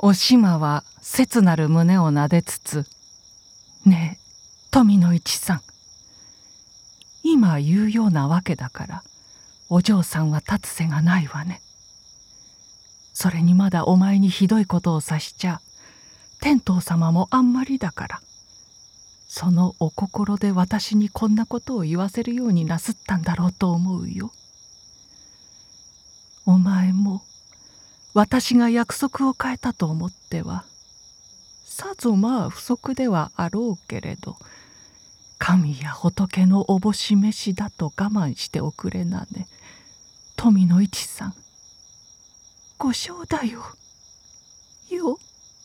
おしまは切なる胸をなでつつ、ねえ富の市さん、今言うようなわけだからお嬢さんは立つ瀬がないわね。それにまだお前にひどいことをさしちゃ天道様もあんまりだから、そのお心で私にこんなことを言わせるようになすったんだろうと思うよ。お前も私が約束を変えたと思ってはさぞまあ不足ではあろうけれど、神や仏のおぼし飯だと我慢しておくれなね。富の市さん、ご承だよ。よ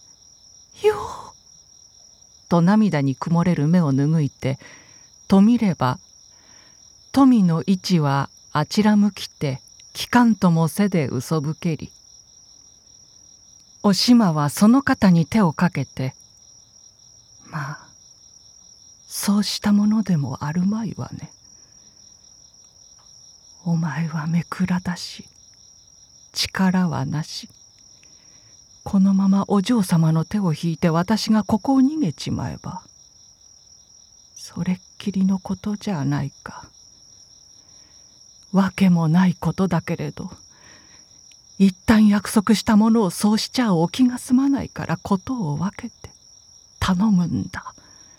と涙に曇れる目を拭いて、と見れば富の市はあちら向きて聞かんともせでうそぶけり、おしまはその肩に手をかけて、まあそうしたものでもあるまいわね。お前はめくらだし力はなし、このままお嬢様の手を引いて私がここを逃げちまえばそれっきりのことじゃないか。わけもないことだけれど、一旦約束したものをそうしちゃお気が済まないからことを分けて頼むんだ。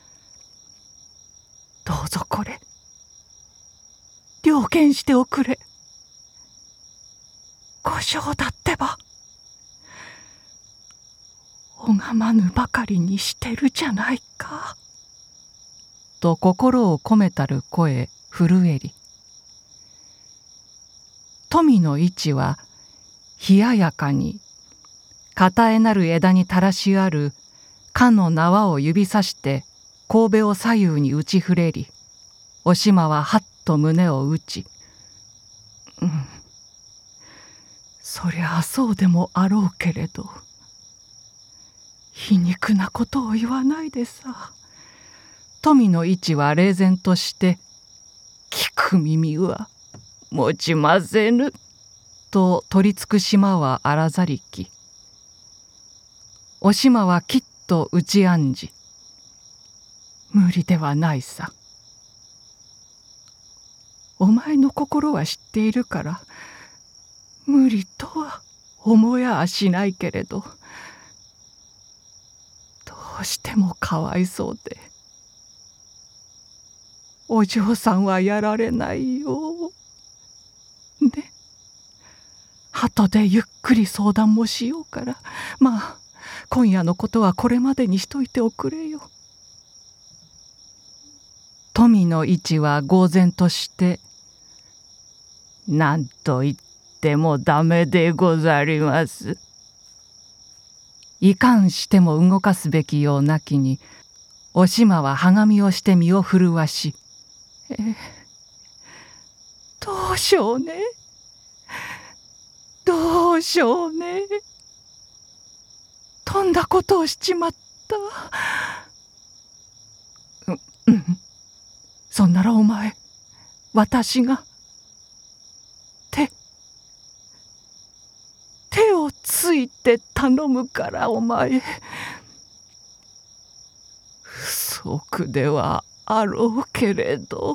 どうぞこれ了見しておくれ。ご承だってば。拝まぬばかりにしてるじゃないか。と心を込めたる声震えり、富の市は冷ややかに堅えなる枝に垂らしあるかの縄を指さして神戸を左右に打ち振れり、おしまははっと胸を打ち、そりゃあそうでもあろうけれど、皮肉なことを言わないでさ。富の市は冷然として、聞く耳は持ちませぬと取りつく島はあらざりき、おしまはきっと打ち案じ、無理ではないさ。お前の心は知っているから無理とは思やあしないけれど、どうしてもかわいそうでお嬢さんはやられないよ。ね、後でゆっくり相談もしようから、まあ今夜のことはこれまでにしといておくれよ。富の市は呆然として、なんと言ってもダメでござります。いかんしても動かすべきようなきに、おしまははがみをして身を震わし、どうしようね、どうしようね、とんだことをしちまった。そんならお前、私が手をついて頼むからお前、不足ではあろうけれど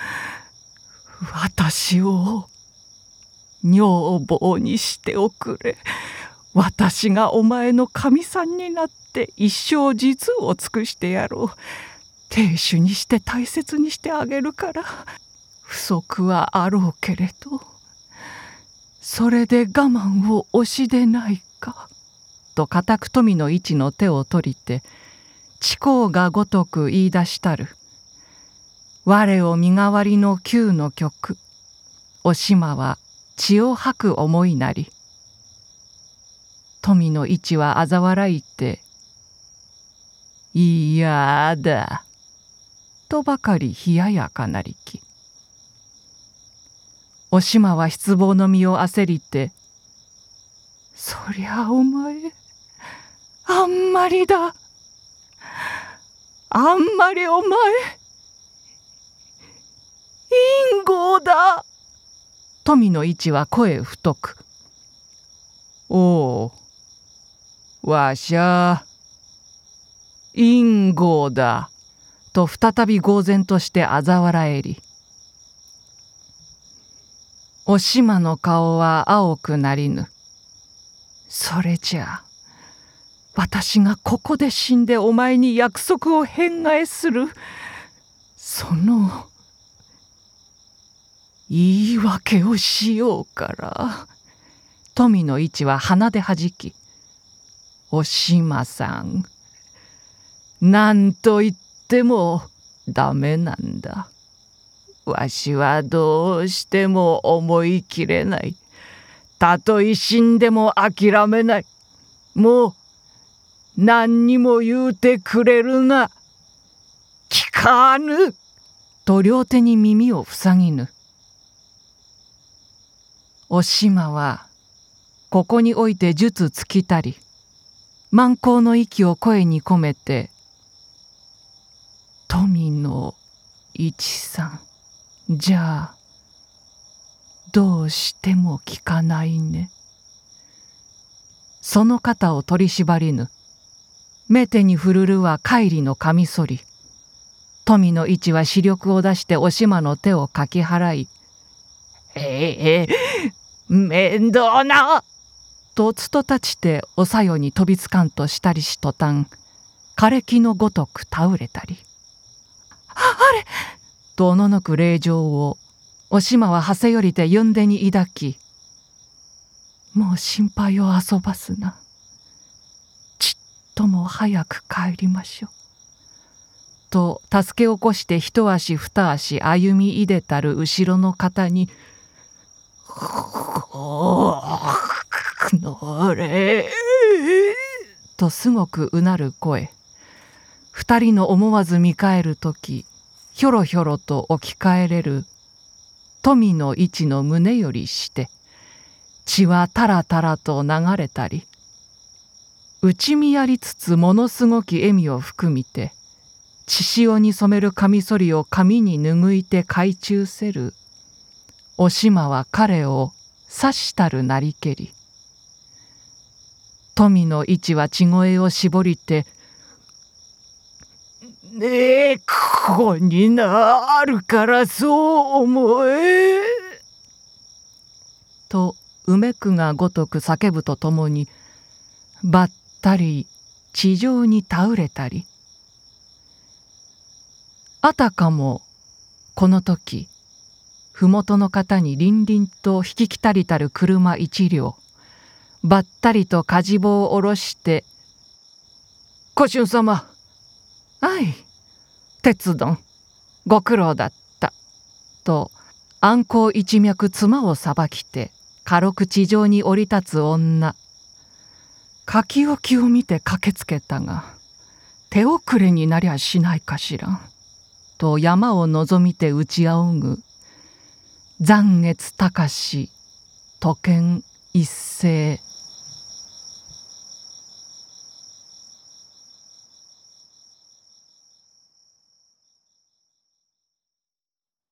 私を女房にしておくれ。私がお前のかみさんになって一生実を尽くしてやろう。亭主にして大切にしてあげるから、不足はあろうけれどそれで我慢をおしでないか。と固く富の市の手を取りて痴口がごとく言い出したる。我を身代わりの九の曲、おしまは血を吐く思いなり、富の市はあざ笑いて、いやだとばかり冷ややかなりき。おしまは失望の身を焦りて、そりゃお前あんまりだ、あんまりお前陰謀だ。富の市は声太く、おわしゃ陰号だ。と再び呆然として嘲笑えり。おしまの顔は青くなりぬ。それじゃあ私がここで死んでお前に約束を返返するその言い訳をしようから。富の市は鼻ではじき、おしまさん、なんと言ってもダメなんだ。わしはどうしても思い切れない。たとえ死んでも諦めない。もう何にも言うてくれるな。聞かぬ。と両手に耳を塞ぎぬ。おしまはここにおいて術尽きたり、満行の息を声に込めて、富の市さん、じゃあどうしても聞かないね。その肩を取り縛りぬ。目手に振るるは乖離のカミソリ。富の市は視力を出しておしまの手をかき払い、面倒なとつと立ちておさよに飛びつかんとしたりしとたん、枯れ木のごとく倒れたり。あれとおののく令状をおしまははせよりてゆんでに抱き、もう心配を遊ばすな。ちっとも早く帰りましょう。と助け起こして一足二足歩みいでたる後ろの方に、のれとすごくうなる声。二人の思わず見返るとき、ひょろひょろと起き返れる富の市の胸よりして血はたらたらと流れたり、内見やりつつものすごき笑みを含みて、血潮に染めるカミソリを髪に拭いて懐中せるおしまは彼を刺したるなりけり。富の市は血声を絞りて、ねえ、ここになあるからそう思え。とうめくがごとく叫ぶとともに、ばったり地上に倒れたり。あたかもこの時、麓の方に凛々と引ききたりたる車一両、ばったりとかじ棒を下ろして、ご俊様、あい、鉄丼、ご苦労だった、と暗行一脈妻をさばきて、軽く地上に降り立つ女。書き置きを見て駆けつけたが、手遅れになりゃしないかしら。と山を望みて打ち仰ぐ残月高し都見一斉。